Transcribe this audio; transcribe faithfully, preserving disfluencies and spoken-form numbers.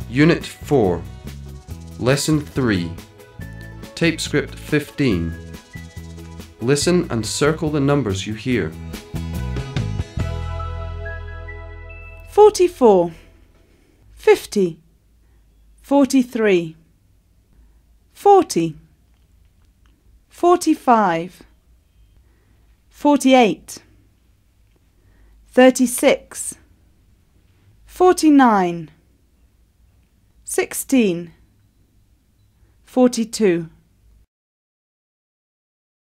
Unit four, Lesson three, Tape Script fifteen. Listen and circle the numbers you hear. Forty-four, fifty, forty-three, forty, forty-five, forty-eight, thirty-six, forty-nine, sixteen, forty-two.